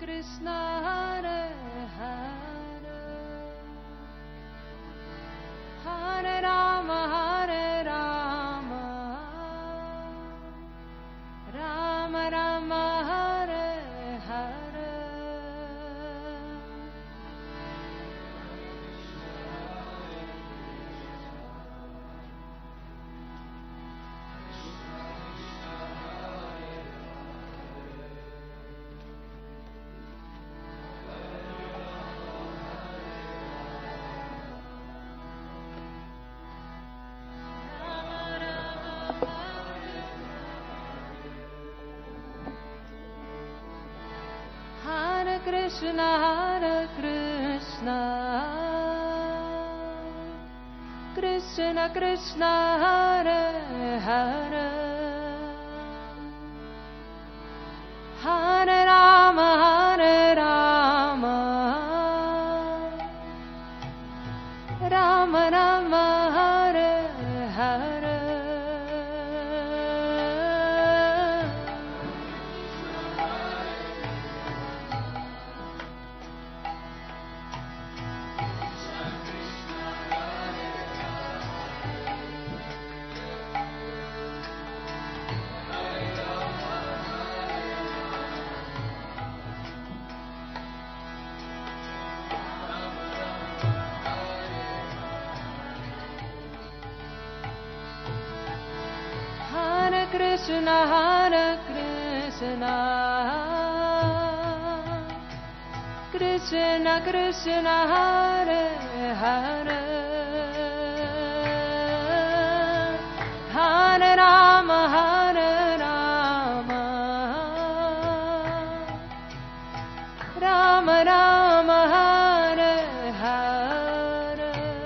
Krishna Hare Hare Hare Rama Rama Rama Hare Hare Krishna Hare Krishna Krishna Krishna Hare Hare Hare Rama Rama Rama Hare Hare Krishna Hare Krishna Krishna Krishna Hare Hare Hare Rama Rama Rama Hare Hare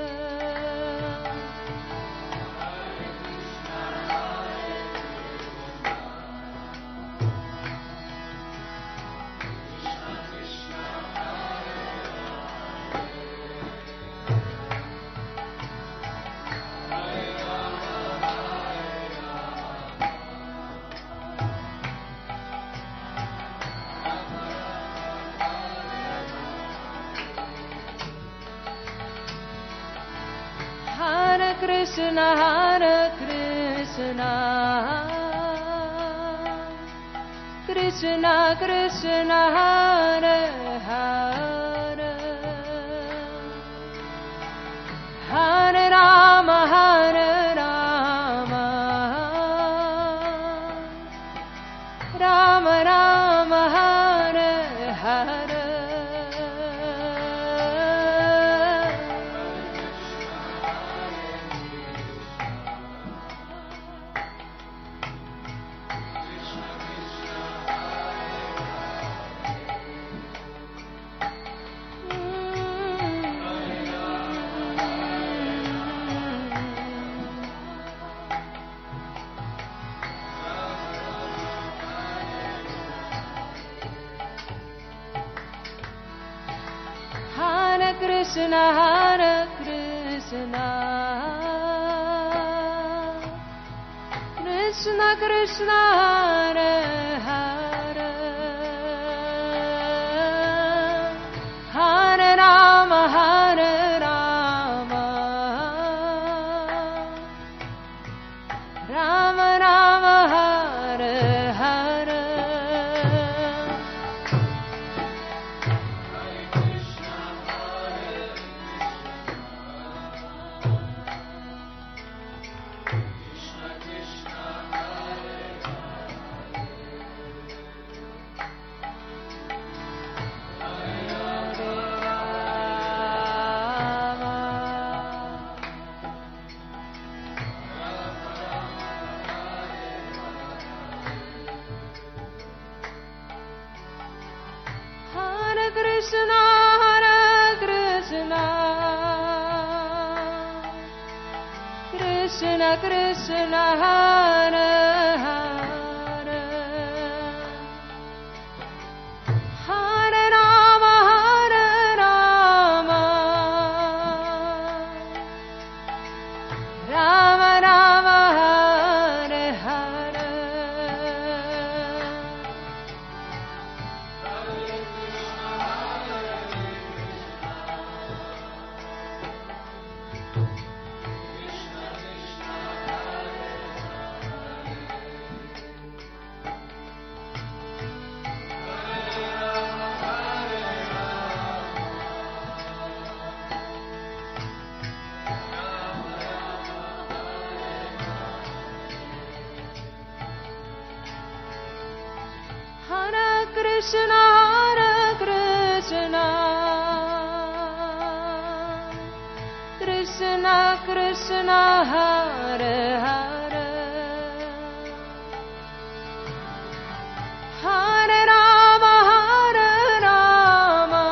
Krishna Hare Krishna Krishna Krishna Hare Hare Hare Rama Rama Rama Hare Hare Krishna Hare Krishna Krishna Krishna Hare Hare Hare Rama Rama Rama Hare Hare Krishna Hare Krishna Krishna Krishna Hare Hare Hare Rama Rama Rama Hare Hare Krishna, Hare Krishna, Krishna Krishna, Hare Hare, Hare Rama, Hare Rama,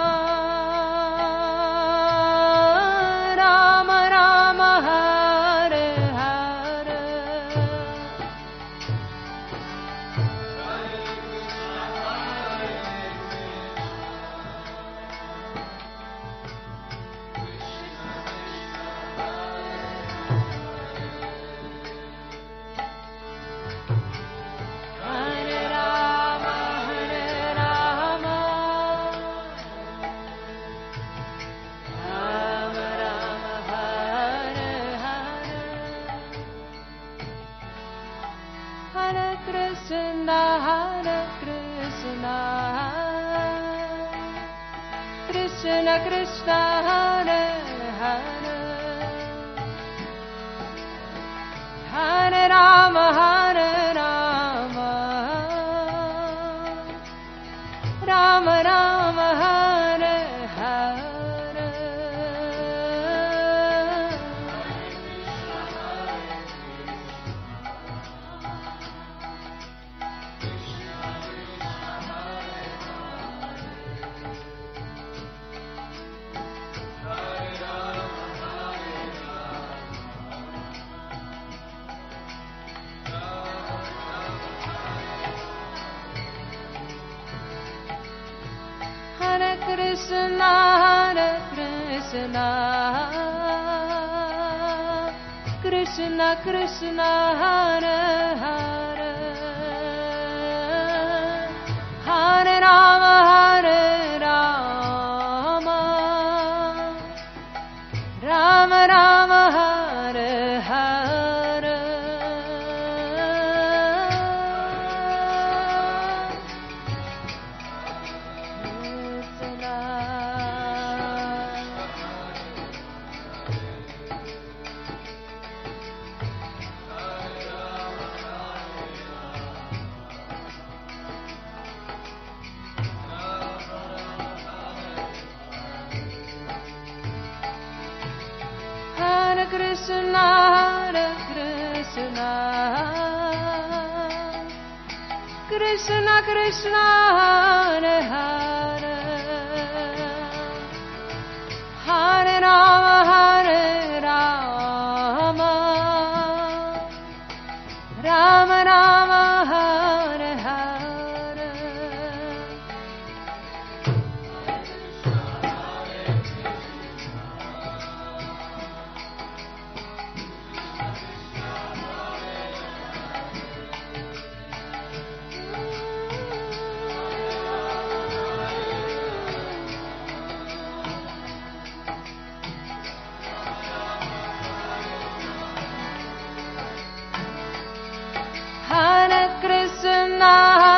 Rama Rama, Hare Hare. Hare Rama, Hare Rama, Rama Rama, Hare Hare, Hare Krishna, Krishna Krishna, Hare Hare, Hare Rama, Hare Rama, Rama Rama, Hare Hare. Hare Krishna, Krishna Krishna, Hare Hare, Hare Rama, Hare Rama, Rama Rama, Hare Hare. Hare Krishna, Krishna Krishna, Hare Hare, Hare Rama, Hare Rama, Rama Rama, Hare Hare. Hare Krishna,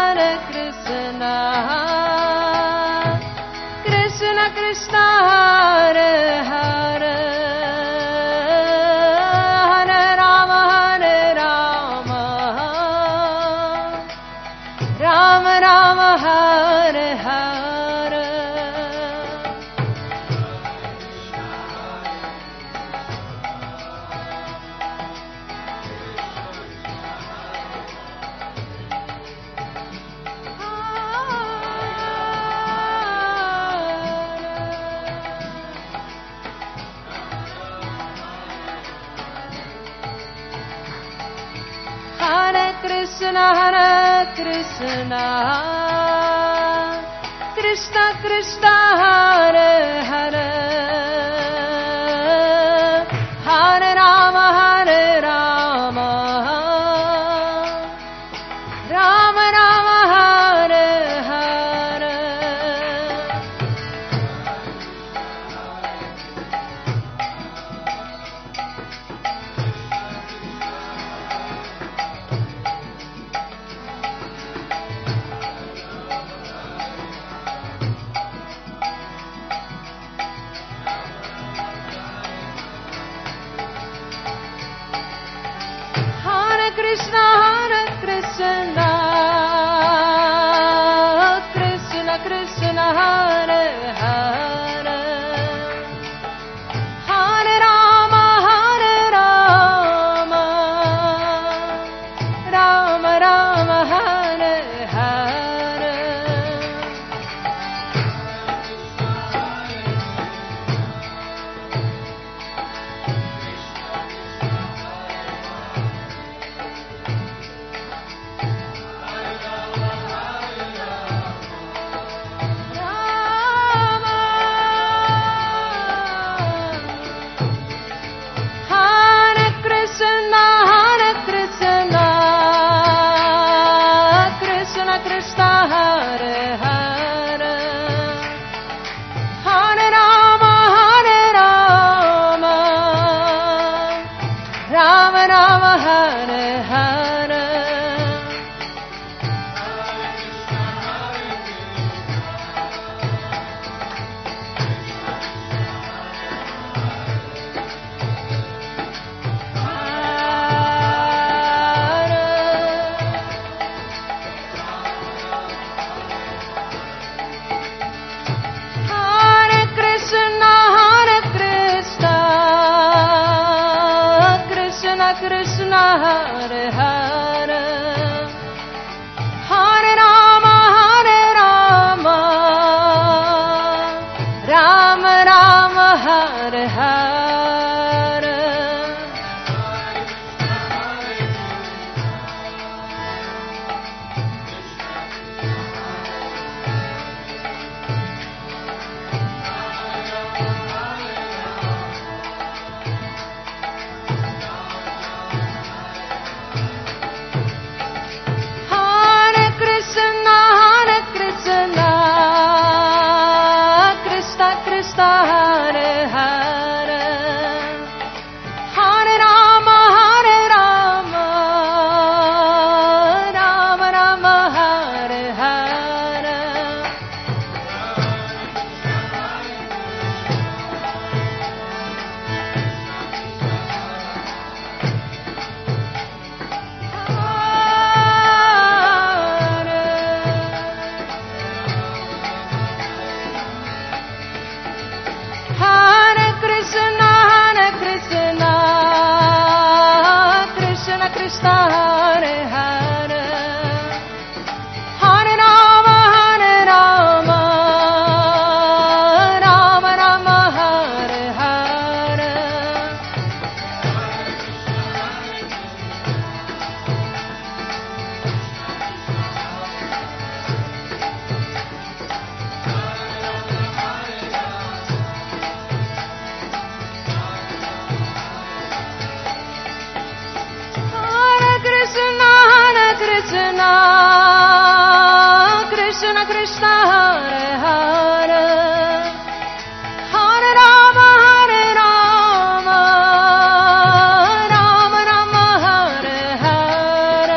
Krishna Krishna, Hare Hare, Hare Rama, Hare Rama, Rama Rama, Hare Hare. Hare Krishna, Krishna Krishna, Hare Hare, Hare Rama, Hare Rama, Rama Rama, Hare Hare. Krishna, Rama Hare Hare Krishna Hare Hare Hare Rama Rama Rama Hare Hare Krishna Hare Hare Hare Rama Rama Rama Hare Hare Hare Krishna Krishna Krishna Hare Hare Hare Rama Rama Rama Hare Hare Krishna Krishna Hare Hare Hare Rama Rama Rama Hare Hare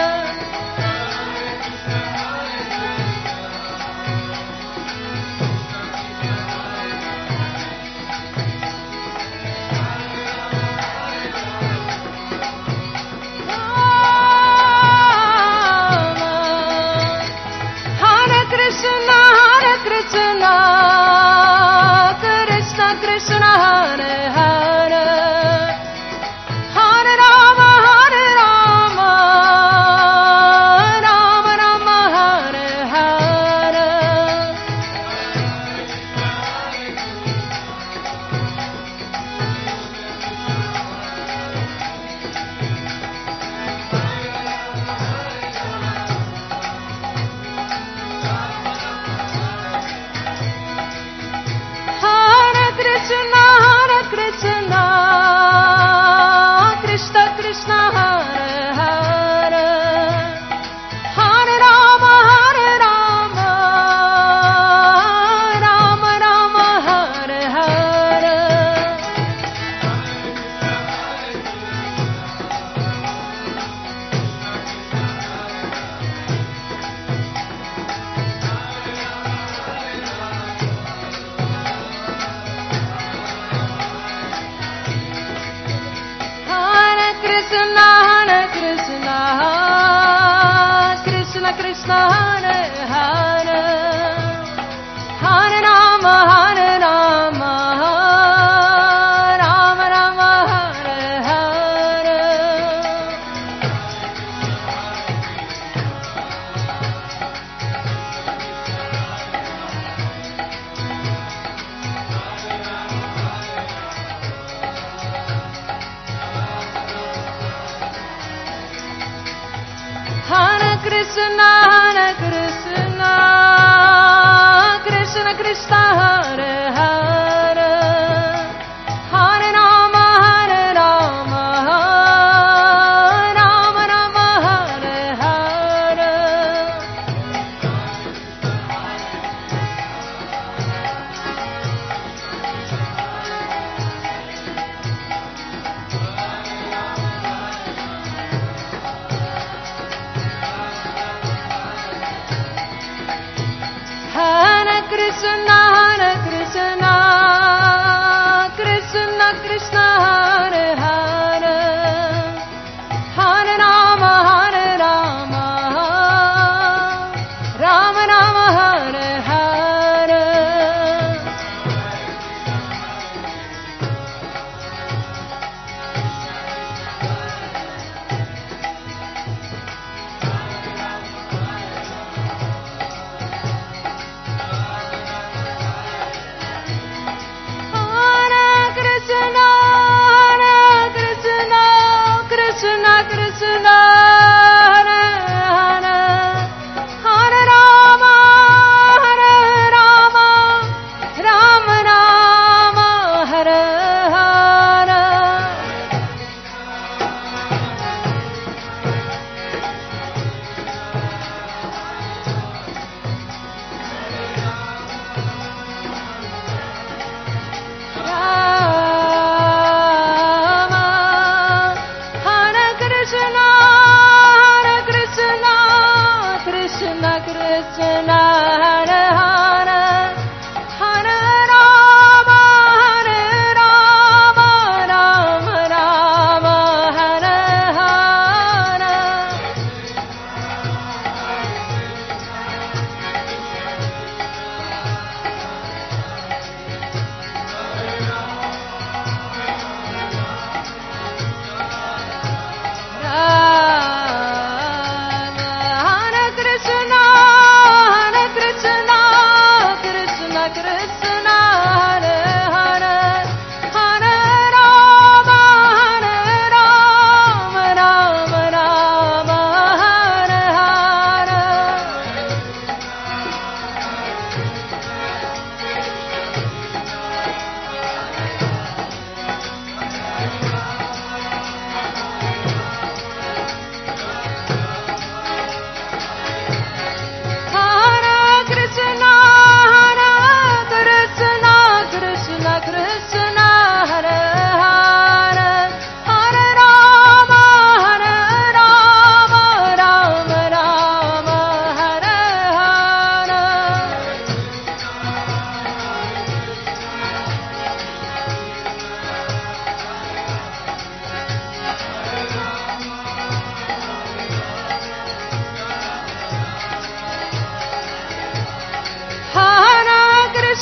Krishna Krishna Hare Hare Hare Rama Rama Rama Hare Hare Krishna Krishna Hare Hare Hare Rama Rama Rama Hare Hare Krishna Krishna Hare Hare Hare Rama Rama Rama Hare Hare Hare Krishna Krishna Krishna Hare Hare Hare Rama Rama Rama Hare Hare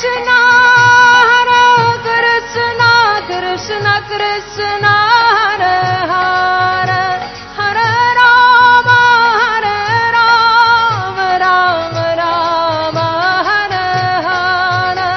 Krishna, Hare Krishna, Krishna Krishna, Hare Hare, Hare Rama, Rama Rama, Hare Hare.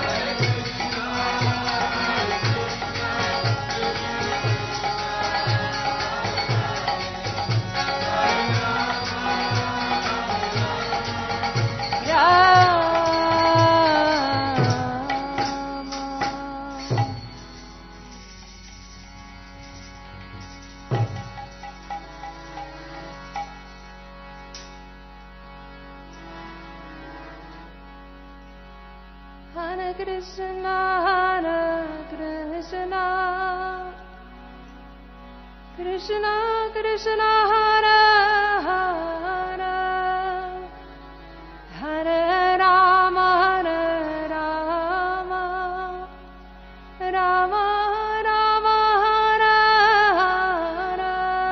Hare Krishna, Krishna Krishna, Hare Hare, Hare Rama, Rama Rama, Hare Hare.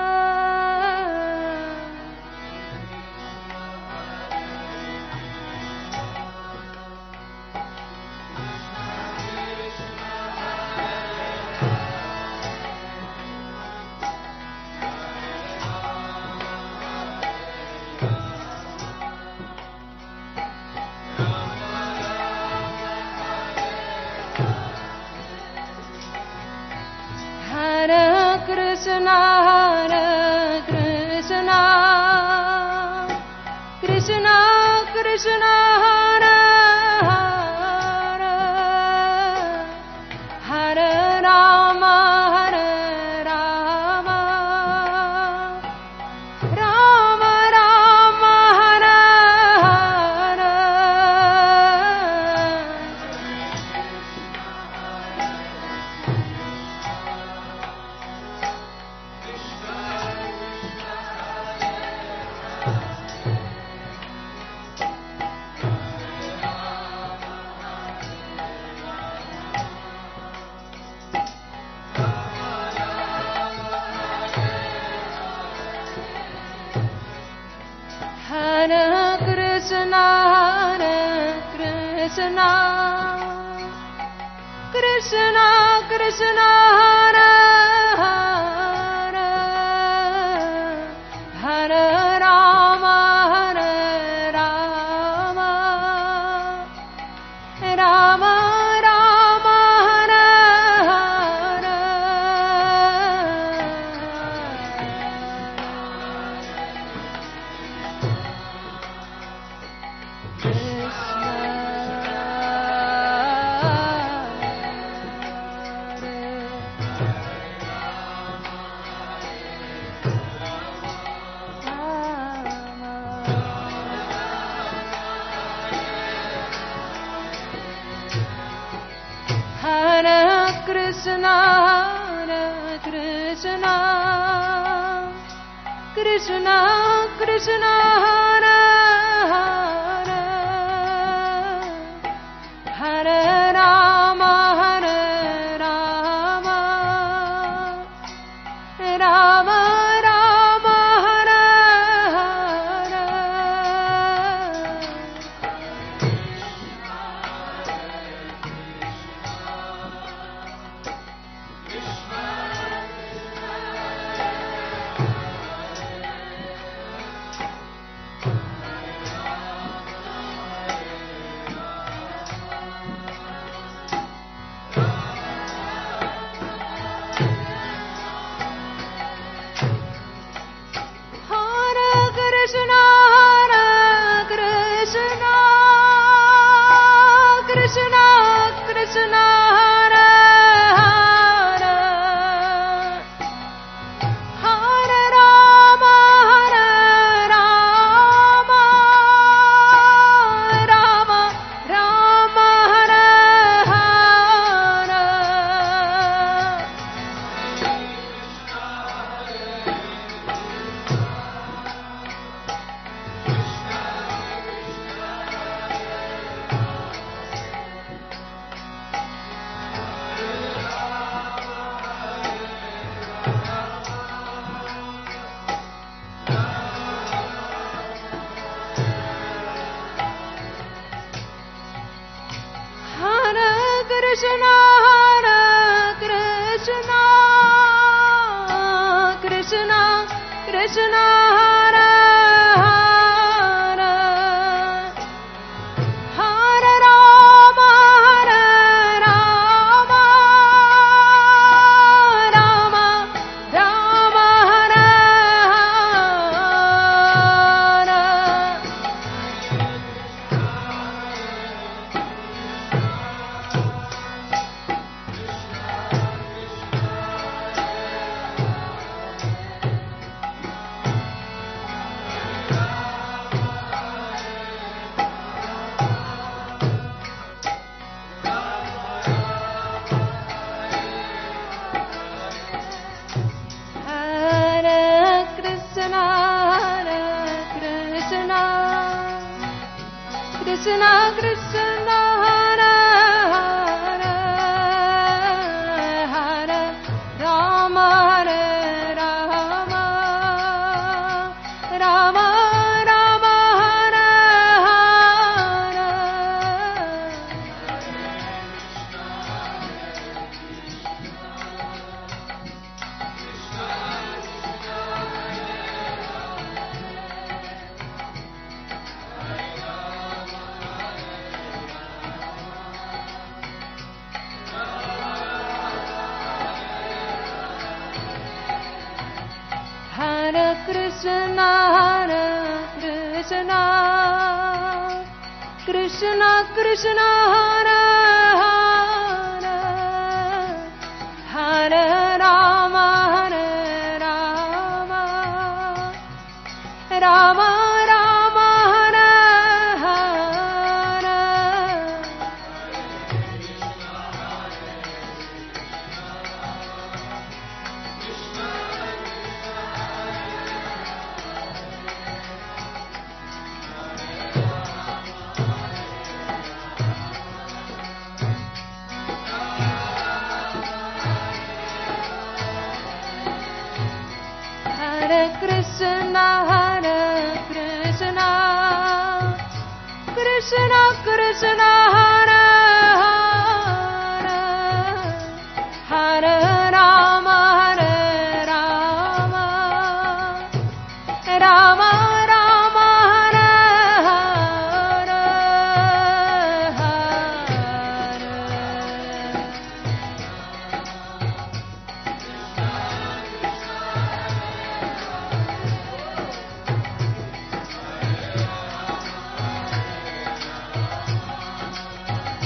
Hare Krishna, Krishna Krishna, Hare Hare, Hare Rama, Rama Rama, Hare Hare. Hare Krishna, Krishna Krishna, Hare Hare, Hare Rama, Rama Rama Rama, Hare Hare. Hare Krishna, Krishna Krishna, Hare Hare, Hare Rama, Rama Rama Rama, Hare Hare. Krishna Krishna Hare Hare Hare Rama Rama Rama Hare Krishna Krishna Hare Hare Hare Rama Hare Rama Rama Rama Hare Hare Hare Krishna Krishna Krishna Hare Hare Hare Rama Hare Rama Rama Rama Hare Hare Hare Krishna Krishna Krishna Hare Hare Hare Rama Hare Rama Rama Rama Hare Hare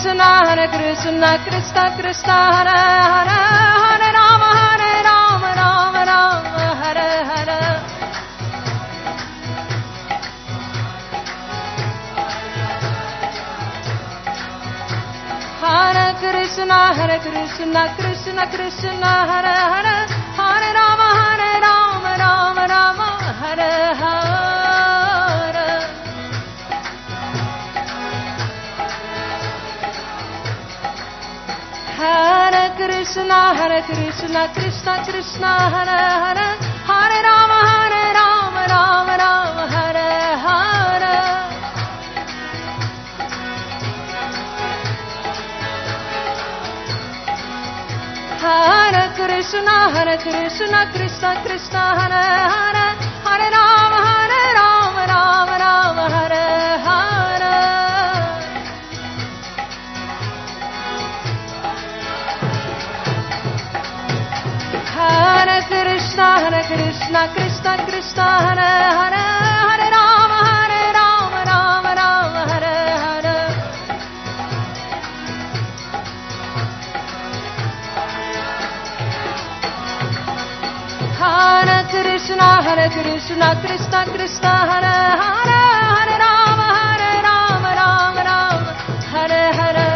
Krishna Krishna Krishna Hare Hare Hare Rama Rama Rama Hare Hare Hare Krishna Krishna Krishna Hare Hare Hare Rama Rama Rama Hare Hare Hare Krishna Krishna Krishna Hare Hare Hare Rama Rama Rama Hare Hare Hare Krishna Krishna Krishna Hare Hare Hare Rama Rama Rama Hare Hare Hare Krishna Krishna Krishna Hare Hare Hare Rama Rama Rama Hare Hare Hare Krishna Krishna Krishna Hare Hare Hare Rama Rama Hare Hare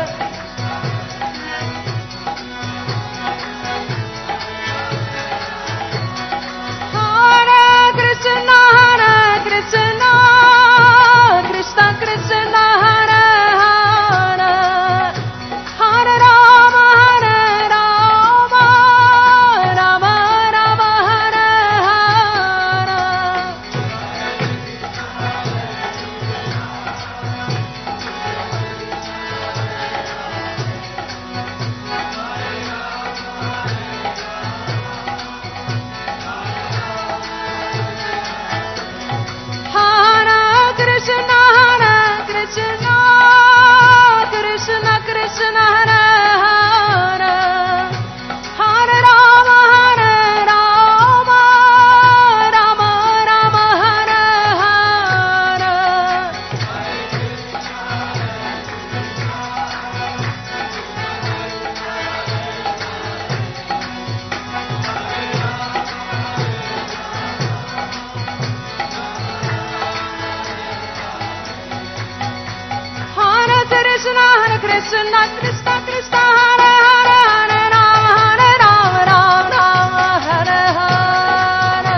Krishna Krishna Hare Hare Hare Rama Rama Rama Rama Hare Hare Krishna Krishna Hare Hare Hare Rama Rama Rama Rama Hare Hare Krishna Krishna Krishna Hare Hare Hare Rama Rama Hare Hare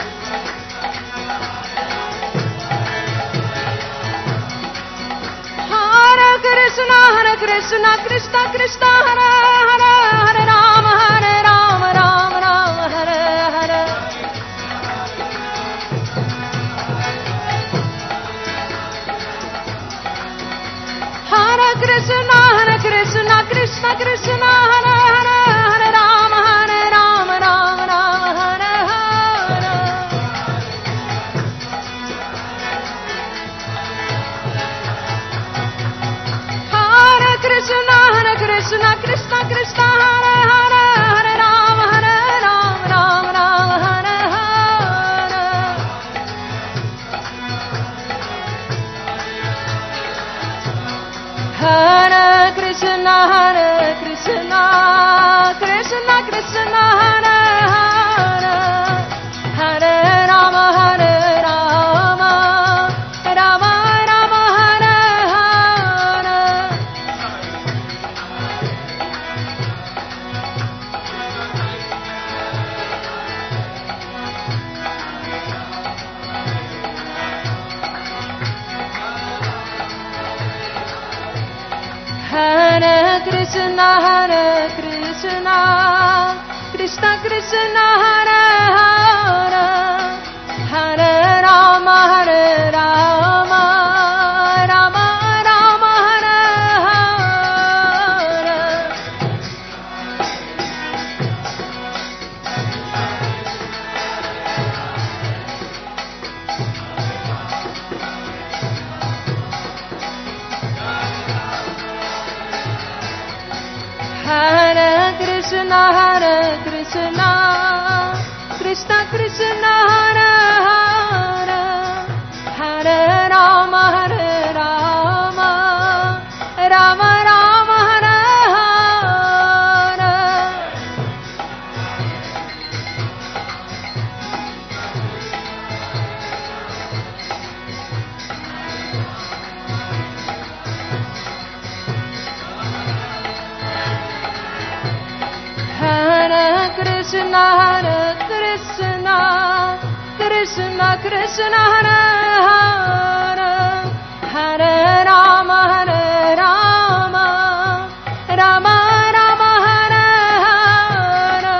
Hare Krishna Krishna Krishna Hare Hare Hare Rama Rama Hare Hare Hare Krishna Krishna Krishna Hare Hare Hare Rama Rama Hare Hare Hare Krishna Krishna Krishna Hare Hare Hare Rama Rama Hare Hare Hare Krishna Krishna Krishna Hare Hare Hare Rama Rama Rama Hare Hare Hare Krishna Krishna Krishna Hare Hare Hare Rama Rama Rama Hare Hare Hare Krishna Krishna Krishna Hare Hare Hare Rama Rama Rama Krishna Hare Krishna Krishna Krishna Hare Hare Hare Rama Hare Rama Rama Rama Hare Hare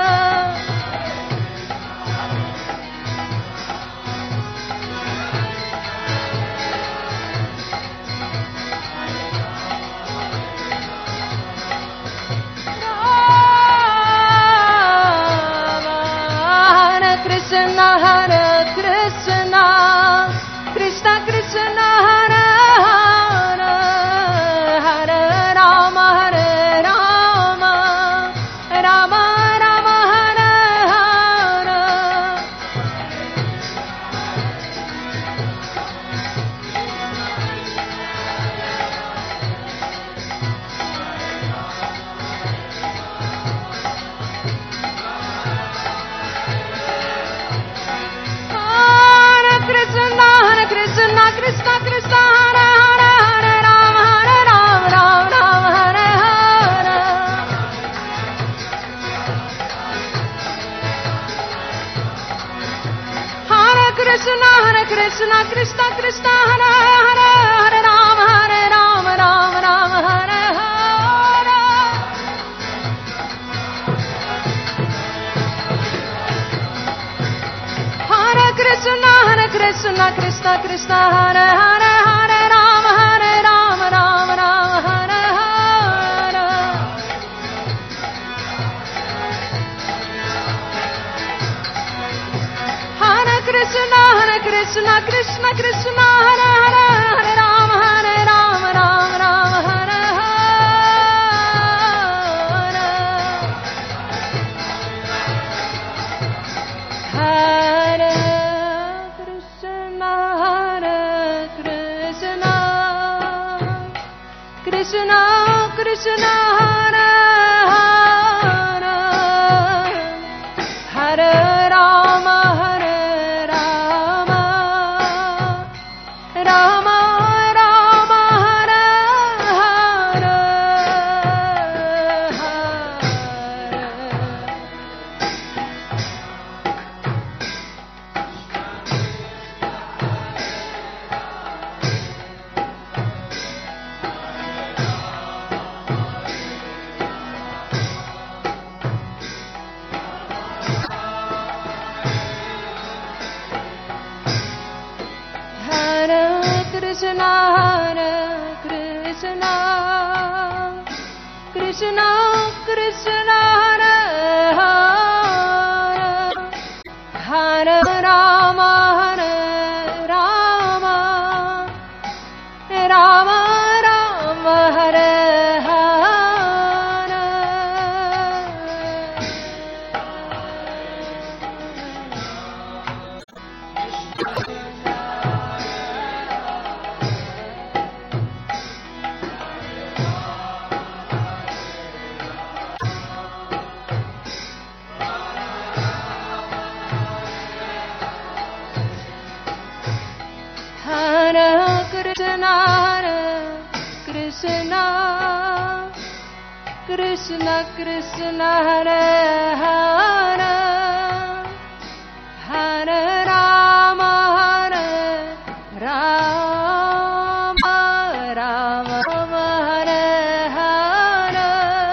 Krishna Hare Krishna Krishna Krishna Hare Hare Hare Rama Hare Rama Rama Rama Hare Hare Hare Krishna Krishna Krishna Hare Hare Hare Rama Rama Rama Hare Hare Hare Krishna Krishna Krishna Hare Hare Hare Rama Rama Rama Hare Hare Hare Krishna Krishna Krishna Hare Hare Hare Rama Rama Rama Hare Hare Hare Krishna Krishna Krishna Hare Hare Hare Rama Rama Hare Hare Krishna Krishna Krishna Hare Hare Hare Rama Rama Rama Rama Hare Hare Krishna Krishna Krishna Krishna Hare Hare Hare Rama Rama Rama Rama Hare Hare Hare Krishna Krishna Krishna Krishna Hare Hare Hare Rama Rama Rama Hare Hare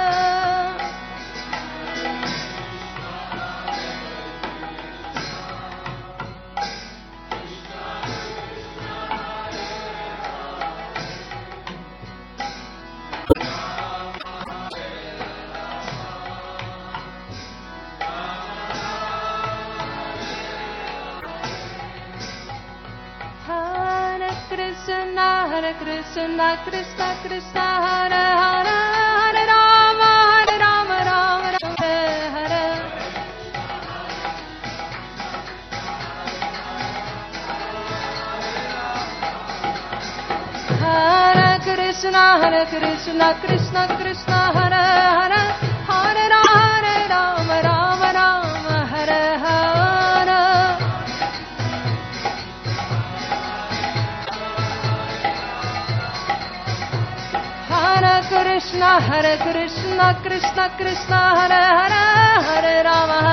Krishna Krishna Krishna Hare Hare Hare Rama Rama Hare Hare Hare Krishna Krishna Krishna Hare Hare Hare Rama Rama Hare Hare Hare Krishna Krishna Krishna Hare Hare Hare Rama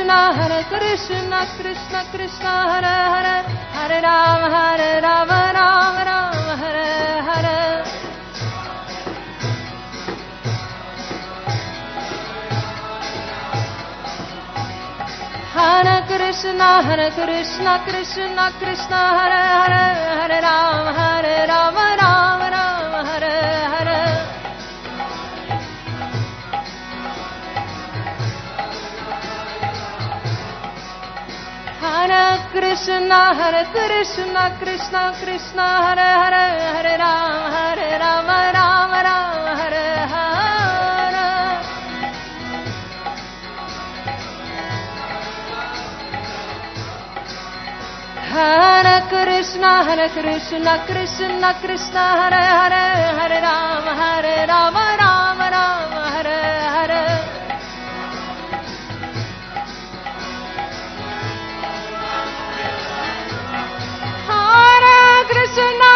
Krishna Krishna Krishna Hare Hare Hare Rama Rama Rama Hare Hare Hare Krishna Krishna Krishna Hare Hare Hare Rama Rama Rama Hare Hare Hare Krishna Krishna Krishna Hare Hare Hare Rama Rama Rama Hare Hare Hare Krishna Krishna Krishna Hare Hare Hare Rama Rama Rama Hare Hare Hare Krishna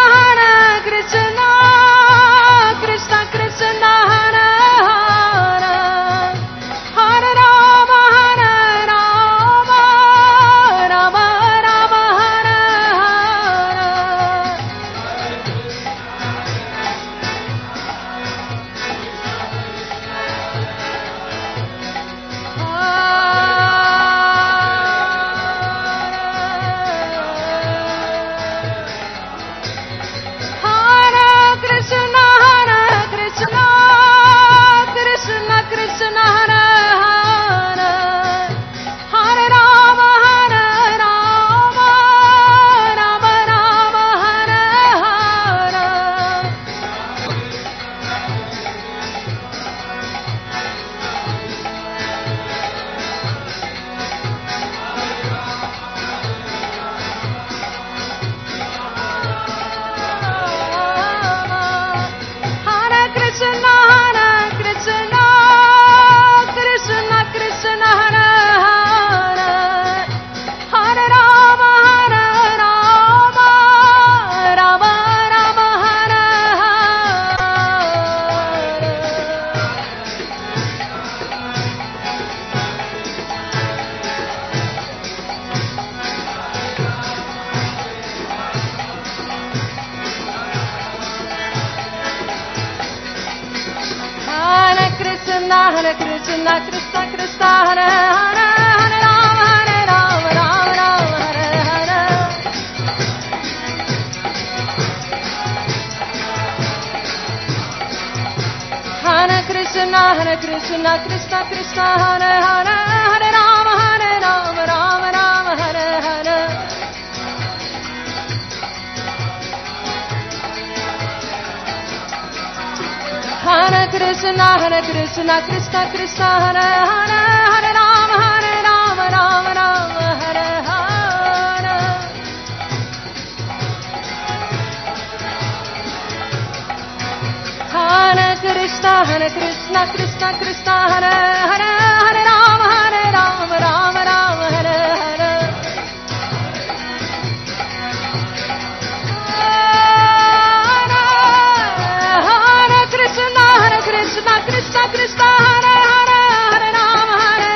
Krishna Krishna Hare Hare Hare Rama Rama Rama Hare Hare Hare Krishna Krishna Krishna Hare Hare Hare Rama Rama Rama Hare Hare Hare Krishna Krishna Krishna Hare Hare Hare Rama Rama Rama Hare Hare Hare Krishna Krishna Krishna Hare Hare Hare Rama Rama Rama Hare Hare Hare Krishna Krishna Krishna Hare Hare Hare Rama Rama Rama Hare Hare Krishna Krishna Krishna Hare Hare Hare Rama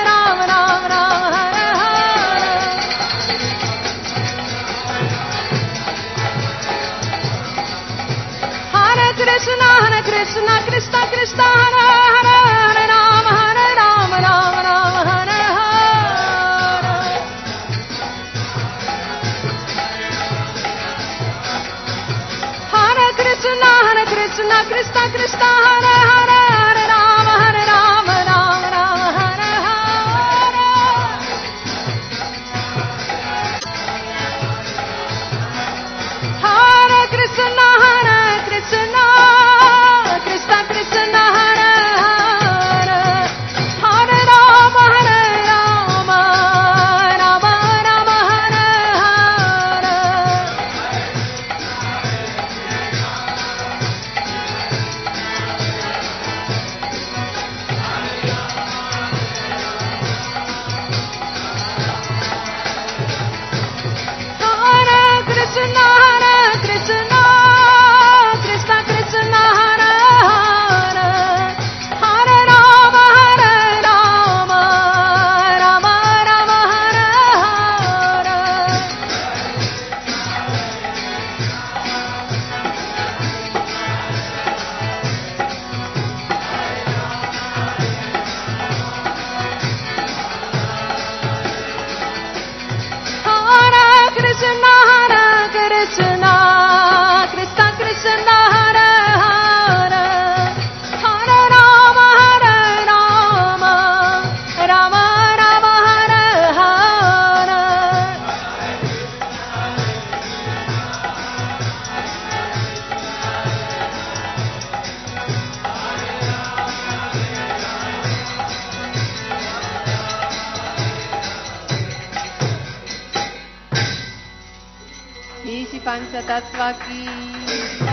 Krishna, Hare Krishna, Krishna Krishna, Hare Hare, Hare Rama, Rama Rama, Hare Hare. Isi Pancha Tattva ki